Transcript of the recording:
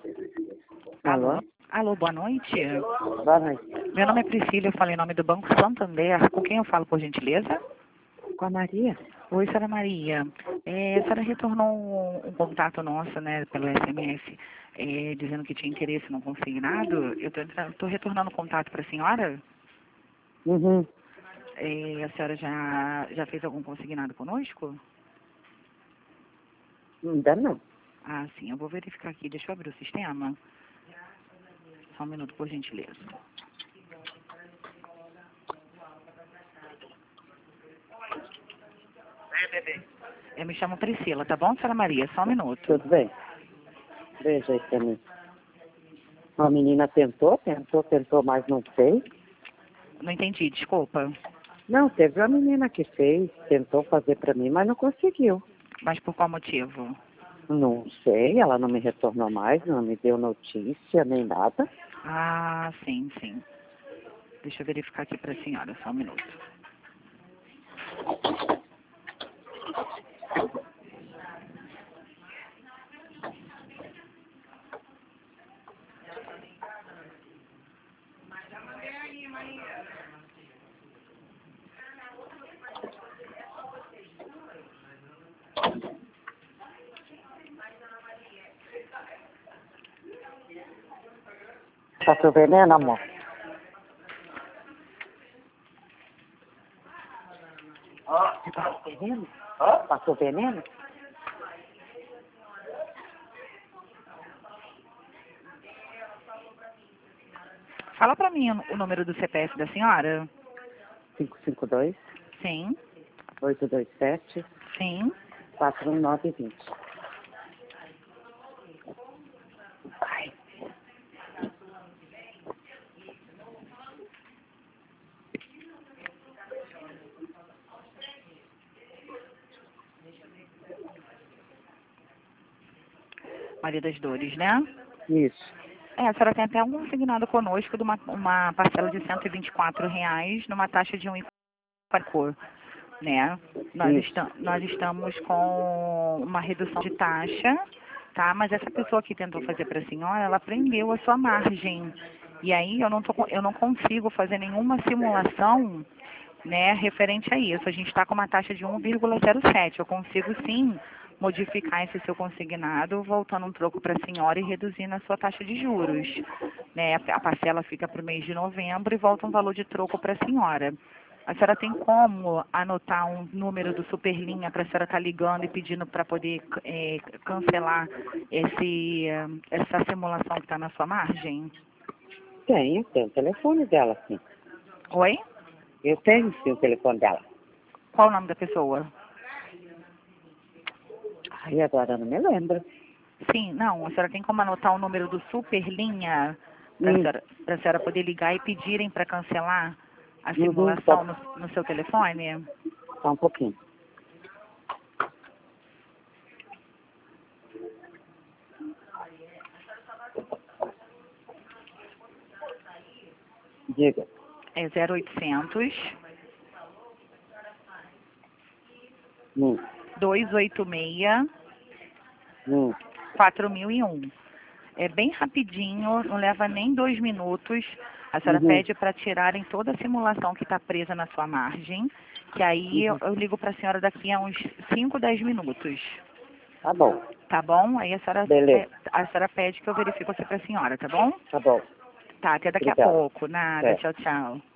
Alô? Alô, boa noite. Boa noite. Meu nome é Priscila, eu falo em nome do Banco Santander. Com quem eu falo, por gentileza? Com a Maria? Oi, senhora Maria. A senhora retornou um contato nosso, né, pelo SMS, dizendo que tinha interesse no consignado. Eu estou retornando o contato para a senhora. Uhum. A senhora já fez algum consignado conosco? Ainda não. Ah, sim, eu vou verificar aqui. Deixa eu abrir o sistema. Só um minuto, por gentileza. Eu me chamo Priscila, tá bom, senhora Maria? Só um minuto. Tudo bem? Veja aí pra mim. Uma menina tentou, mas não fez. Não entendi, desculpa. Não, teve uma menina que fez, tentou fazer pra mim, mas não conseguiu. Mas por qual motivo? Não sei, ela não me retornou mais, não me deu notícia, nem nada. Ah, sim, sim. Deixa eu verificar aqui para a senhora, só um minuto. Passou veneno, amor? Passou veneno? Passou veneno? Fala para mim o número do CPF da senhora. 552 Sim, 827 sim. 4920. Maria das Dores, né? Isso. A senhora tem até um consignado conosco de uma parcela de R$ 124 numa taxa de 1,40, né? Nós estamos com uma redução de taxa, tá? Mas essa pessoa que tentou fazer para a senhora, ela prendeu a sua margem. E aí eu não consigo fazer nenhuma simulação, né, referente a isso. A gente está com uma taxa de 1,07. Eu consigo sim modificar esse seu consignado, voltando um troco para a senhora e reduzindo a sua taxa de juros. Né? A parcela fica para o mês de novembro e volta um valor de troco para a senhora. A senhora tem como anotar um número do Superlinha para a senhora estar ligando e pedindo para poder cancelar essa simulação que está na sua margem? Tem o telefone dela, sim. Oi? Eu tenho sim o telefone dela. Qual o nome da pessoa? E agora eu não me lembro. Sim, não, a senhora tem como anotar o número do Superlinha para a senhora poder ligar e pedirem para cancelar a simulação no seu telefone? Só um pouquinho. Diga. É 0800 Hum. 286 4001. É bem rapidinho, não leva nem 2 minutos. A senhora pede para tirarem toda a simulação que está presa na sua margem, que aí eu ligo para a senhora daqui a uns 5, 10 minutos. Tá bom. Tá bom? Aí Beleza. a senhora pede que eu verifique você para a senhora, tá bom? Tá bom. Tá, até daqui a Obrigado. pouco. Nada, É. tchau, tchau.